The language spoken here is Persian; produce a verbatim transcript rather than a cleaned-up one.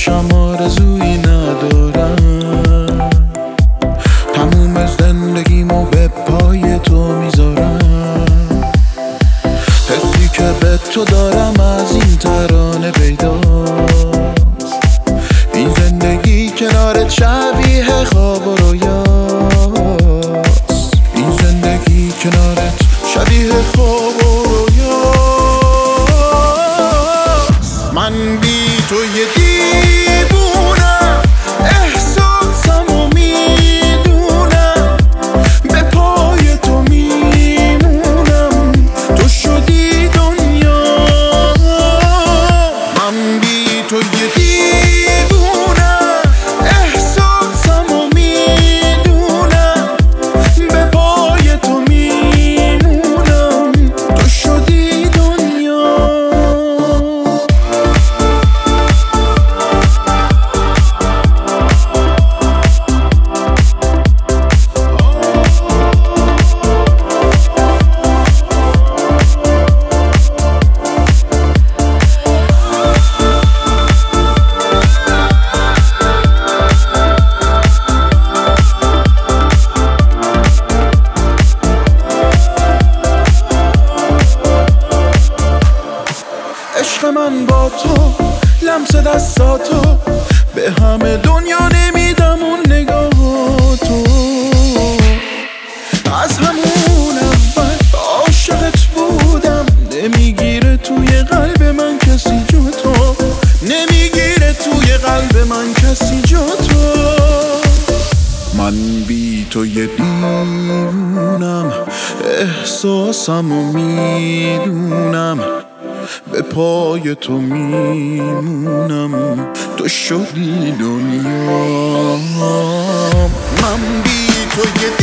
باشم آرزویی ندارم، تموم زندگیمو به پای تو میذارم. حسی که به تو دارم از این ترانه پیداست، این زندگی کنارت شبیه خواب و رویاست، این زندگی کنارت شبیه خواب و رویاست. من بی تو یه دیوونم، احساسمو میدونم، به پای تو میمونم، تو شدی دنیا. من بی تو یه دیوونم، احساسمو میدونم، به پای تو میمونم، تو شدی دنیا. عشق من با تو، لمس دستاتو، به همه دنیا نمیدم اون نگاه تو. از همون اول عاشقت بودم، نمیگیره توی قلب من کسی جو تو، نمیگیره توی قلب من کسی جو تو. من بی تو یه دیوونم، احساسمو میدونم، به پای تو میمونم، تو شدی دنیا. من بی تو یه